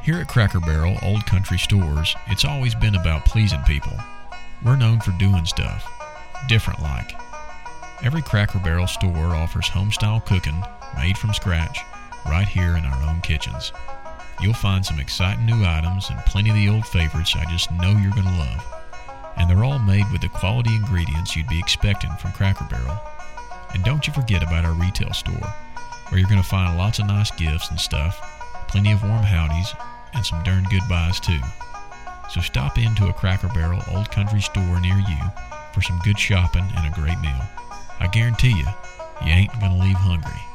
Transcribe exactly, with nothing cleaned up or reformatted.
Here at Cracker Barrel Old Country Stores, it's always been about pleasing people. We're known for doing stuff, different like. Every Cracker Barrel store offers home-style cooking, made from scratch, right here in our own kitchens. You'll find some exciting new items and plenty of the old favorites I just know you're going to love. And they're all made with the quality ingredients you'd be expecting from Cracker Barrel. And don't you forget about our retail store, where you're going to find lots of nice gifts and stuff, plenty of warm howdies, and some darn good buys too. So stop into a Cracker Barrel Old Country store near you for some good shopping and a great meal. I guarantee you, you ain't going to leave hungry.